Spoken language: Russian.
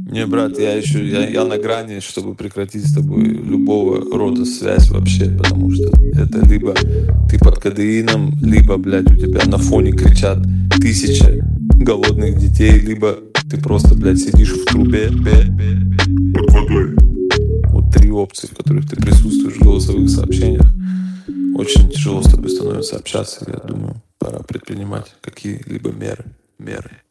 Не, брат, я на грани, чтобы прекратить с тобой любого рода связь вообще, потому что это либо ты под кадеином, либо, блядь, у тебя на фоне кричат 1000 голодных детей, либо ты просто, блядь, сидишь в трубе под водой. Вот 3 опции, в которых ты присутствуешь в голосовых сообщениях. Очень тяжело с тобой становится общаться, я думаю, пора предпринимать какие-либо меры.